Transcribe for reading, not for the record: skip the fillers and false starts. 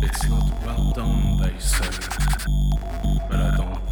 It's not well done, they say, but I don't